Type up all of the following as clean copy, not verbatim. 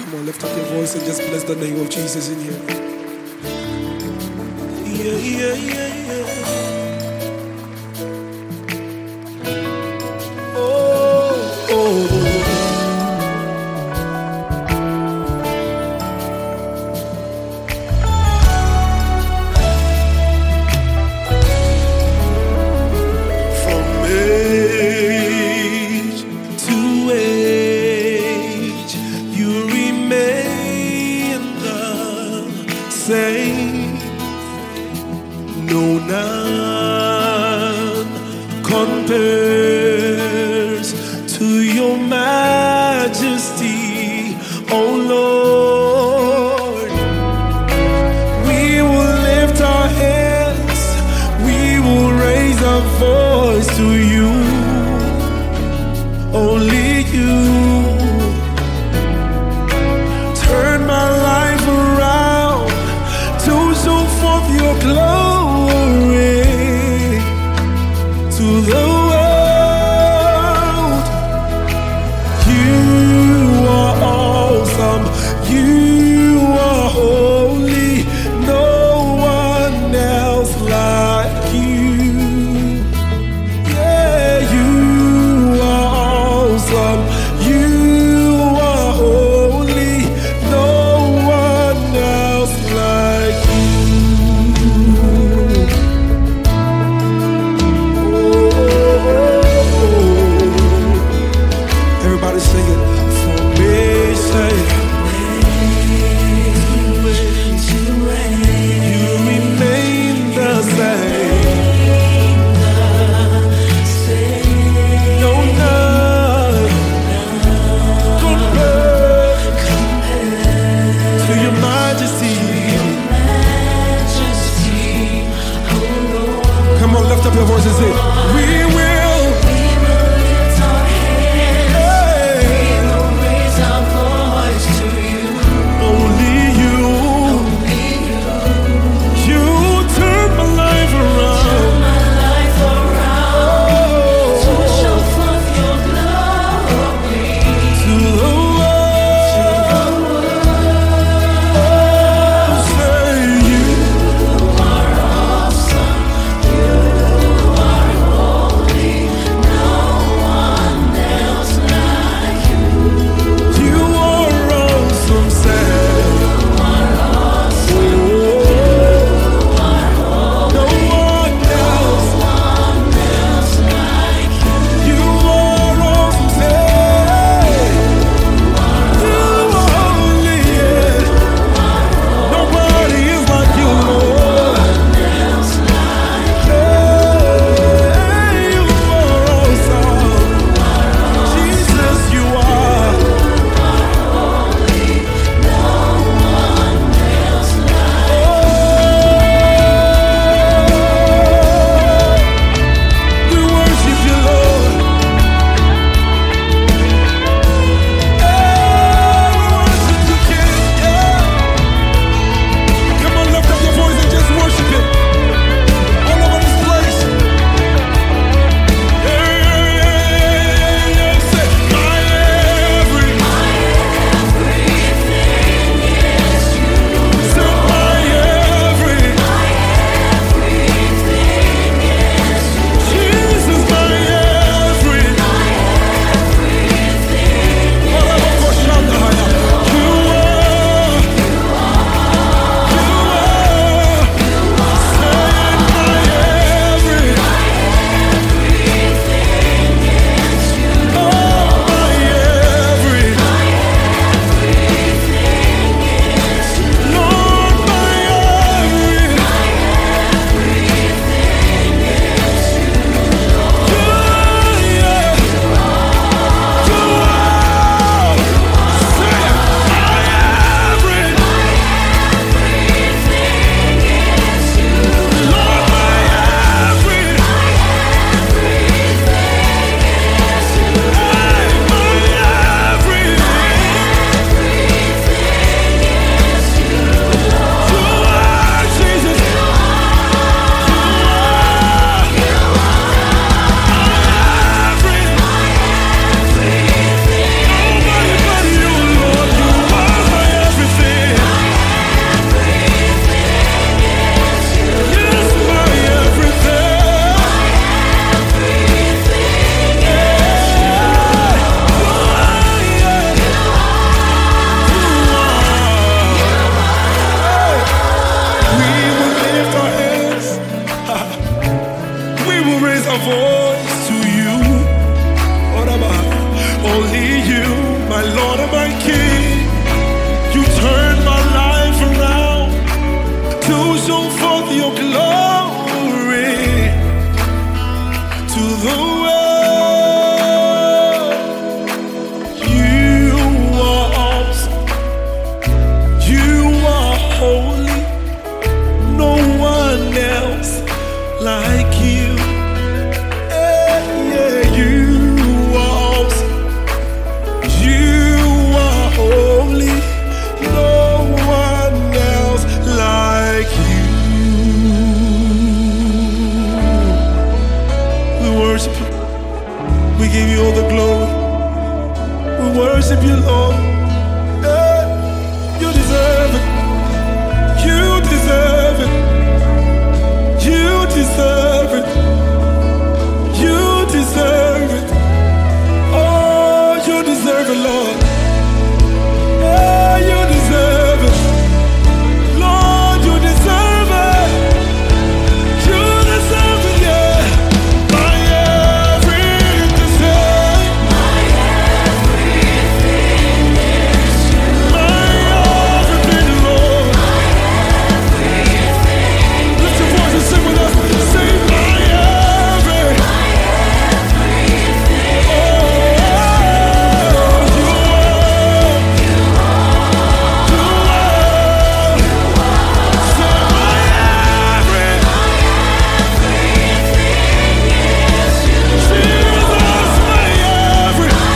Come on, lift up your voice and just bless the name of Jesus in here. Yeah, yeah, yeah, yeah. Oh, oh. No, none compares to your majesty, oh Lord. We will lift our hands, we will raise our voice to you, only you. Turn my life around to show forth your glory to the world. You are awesome, you are holy, no one else like you. Yeah, you are awesome, you are holy, no one else like you. Oh. Only you, my Lord and my King. You turn my life around to show forth your glory to the world. You are awesome. You are holy. No one else like you. Yeah, you are awesome. You are holy. No one else like you. We worship you. We give you all the glory. We worship you, Lord. Yeah, you deserve it. You deserve it. You deserve it. You deserve it. Oh, you deserve it, Lord. Yeah, you deserve it. Lord, you deserve it. You deserve it, yeah. My everything, say. My everything, Lord. Lift your voice and sing with us. Say, my everything. Oh, you are. Say, my everything. Jesus, my everything.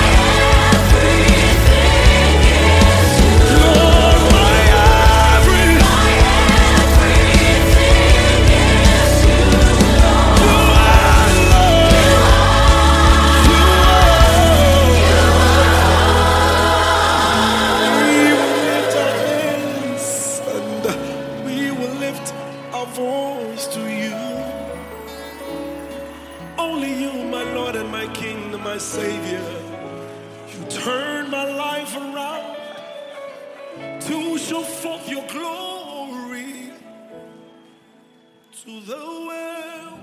Lord, my everything. You are Lord. You are. We will lift our hands and we will lift our voice to you. Only you, my Lord and my King, my Savior. You turn my life around to show forth your glory to the world.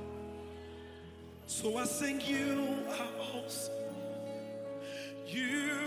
So I sing, you are awesome. You